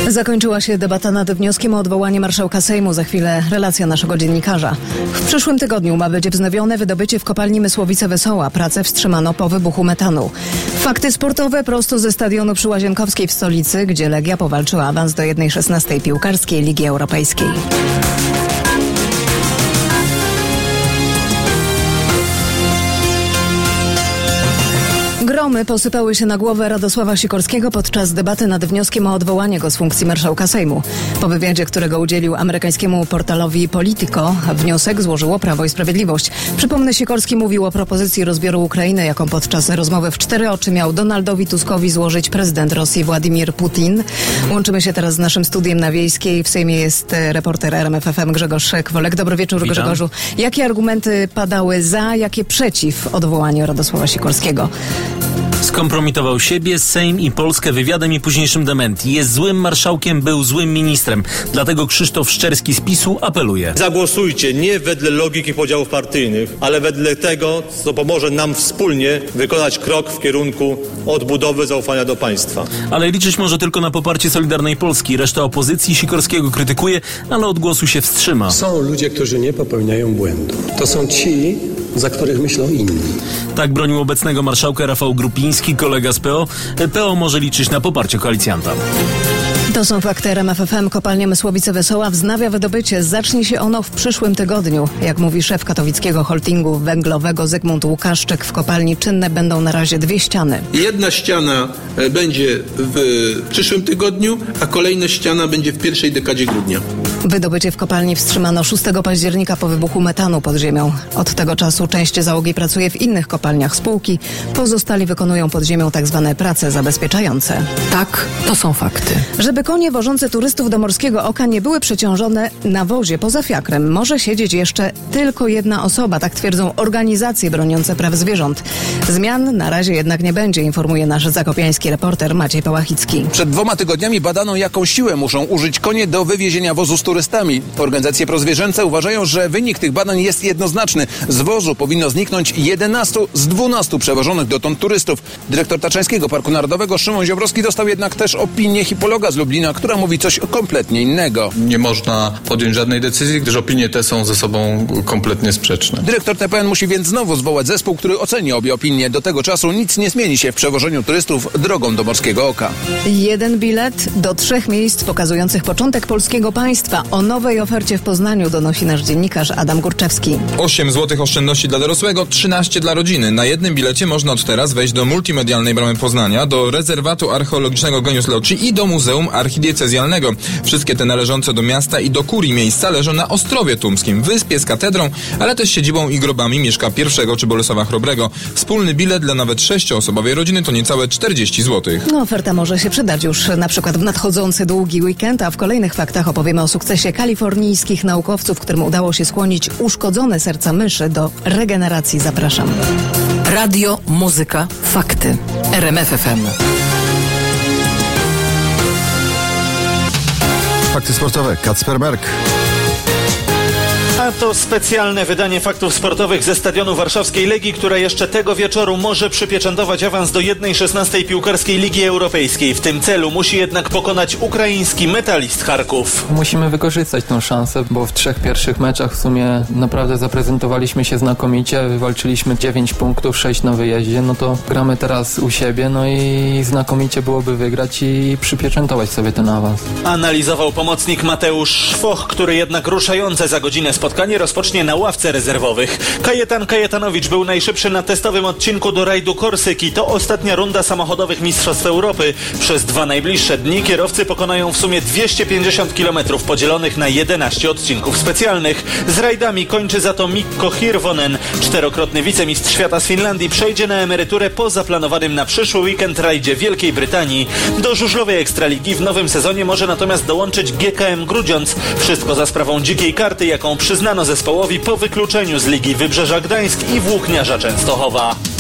Zakończyła się debata nad wnioskiem o odwołanie marszałka Sejmu. Za chwilę relacja naszego dziennikarza. W przyszłym tygodniu ma być wznowione wydobycie w kopalni Mysłowice-Wesoła. Pracę wstrzymano po wybuchu metanu. Fakty sportowe prosto ze stadionu przy Łazienkowskiej w stolicy, gdzie Legia powalczyła awans do 1/16 piłkarskiej Ligi Europejskiej. Gromy posypały się na głowę Radosława Sikorskiego podczas debaty nad wnioskiem o odwołanie go z funkcji marszałka Sejmu. Po wywiadzie, którego udzielił amerykańskiemu portalowi Politico, wniosek złożyło Prawo i Sprawiedliwość. Przypomnę, Sikorski mówił o propozycji rozbioru Ukrainy, jaką podczas rozmowy w 4 oczy miał Donaldowi Tuskowi złożyć prezydent Rosji Władimir Putin. Łączymy się teraz z naszym studiem na Wiejskiej. W Sejmie jest reporter RMF FM Grzegorz Kwolek. Dobry wieczór. Witam. Grzegorzu. Jakie argumenty padały za, jakie przeciw odwołaniu Radosława Sikorskiego? Skompromitował siebie, Sejm i Polskę wywiadem i późniejszym dementi. Jest złym marszałkiem, był złym ministrem. Dlatego Krzysztof Szczerski z PiS-u apeluje. Zagłosujcie nie wedle logiki podziałów partyjnych, ale wedle tego, co pomoże nam wspólnie wykonać krok w kierunku odbudowy zaufania do państwa. Ale liczyć może tylko na poparcie Solidarnej Polski. Reszta opozycji Sikorskiego krytykuje, ale od głosu się wstrzyma. Są ludzie, którzy nie popełniają błędu. To są ci, za których myślą inni. Tak bronił obecnego marszałka Rafał Grupiński, kolega z PO. PO może liczyć na poparcie koalicjanta. To są fakty RMF FM. Kopalnia Mysłowice-Wesoła wznawia wydobycie. Zacznie się ono w przyszłym tygodniu. Jak mówi szef katowickiego holdingu węglowego Zygmunt Łukaszczyk, w kopalni czynne będą na razie 2 ściany. Jedna ściana będzie w przyszłym tygodniu, a kolejna ściana będzie w pierwszej dekadzie grudnia. Wydobycie w kopalni wstrzymano 6 października po wybuchu metanu pod ziemią. Od tego czasu część załogi pracuje w innych kopalniach spółki. Pozostali wykonują pod ziemią tzw. prace zabezpieczające. Tak, to są fakty. Żeby konie wożące turystów do Morskiego Oka nie były przeciążone na wozie poza fiakrem, może siedzieć jeszcze tylko jedna osoba. Tak twierdzą organizacje broniące praw zwierząt. Zmian na razie jednak nie będzie, informuje nasz zakopiański reporter Maciej Pałachicki. Przed 2 tygodniami badano, jaką siłę muszą użyć konie do wywiezienia wozu z turystami. Organizacje prozwierzęce uważają, że wynik tych badań jest jednoznaczny. Z wozu powinno zniknąć 11 z 12 przewożonych dotąd turystów. Dyrektor Tatrzańskiego Parku Narodowego Szymon Ziobrowski dostał jednak też opinię hipologa z Lublina, która mówi coś kompletnie innego. Nie można podjąć żadnej decyzji, gdyż opinie te są ze sobą kompletnie sprzeczne. Dyrektor TPN musi więc znowu zwołać zespół, który oceni obie opinie. Do tego czasu nic nie zmieni się w przewożeniu turystów drogą do Morskiego Oka. 1 bilet do 3 miejsc pokazujących początek polskiego państwa. O nowej ofercie w Poznaniu donosi nasz dziennikarz Adam Górczewski. 8 zł oszczędności dla dorosłego, 13 dla rodziny. Na jednym bilecie można od teraz wejść do multimedialnej bramy Poznania, do rezerwatu archeologicznego Genius Loci i do Muzeum Archidiecezjalnego. Wszystkie te należące do miasta i do kurii miejsca leżą na Ostrowie Tumskim, wyspie z katedrą, ale też siedzibą i grobami Mieszka I czy Bolesława Chrobrego. Wspólny bilet dla nawet 6-osobowej rodziny to niecałe 40 zł. No, oferta może się przydać już na przykład w nadchodzący długi weekend, a w kolejnych faktach opowiemy o sukcesie kalifornijskich naukowców, którym udało się skłonić uszkodzone serca myszy do regeneracji. Zapraszam. Radio, muzyka, fakty. RMF FM. Fakty sportowe. Kacperberg. A to specjalne wydanie faktów sportowych ze stadionu warszawskiej Legii, która jeszcze tego wieczoru może przypieczętować awans do 1/16 piłkarskiej Ligi Europejskiej. W tym celu musi jednak pokonać ukraiński Metalist Charków. Musimy wykorzystać tą szansę, bo w 3 pierwszych meczach w sumie naprawdę zaprezentowaliśmy się znakomicie, wywalczyliśmy 9 punktów, 6 na wyjeździe, no to gramy teraz u siebie, no i znakomicie byłoby wygrać i przypieczętować sobie ten awans. Analizował pomocnik Mateusz Szwoch, który jednak ruszające za godzinę spotkanie rozpocznie na ławce rezerwowych. Kajetan Kajetanowicz był najszybszy na testowym odcinku do rajdu Korsyki. To ostatnia runda samochodowych Mistrzostw Europy. Przez 2 najbliższe dni kierowcy pokonają w sumie 250 km podzielonych na 11 odcinków specjalnych. Z rajdami kończy za to Mikko Hirvonen. 4-krotny wicemistrz świata z Finlandii przejdzie na emeryturę po zaplanowanym na przyszły weekend rajdzie Wielkiej Brytanii. Do żużlowej Ekstraligi w nowym sezonie może natomiast dołączyć GKM Grudziądz. Wszystko za sprawą dzikiej karty, jaką przyznano zespołowi po wykluczeniu z Ligi Wybrzeża Gdańsk i Włókniarza Częstochowa.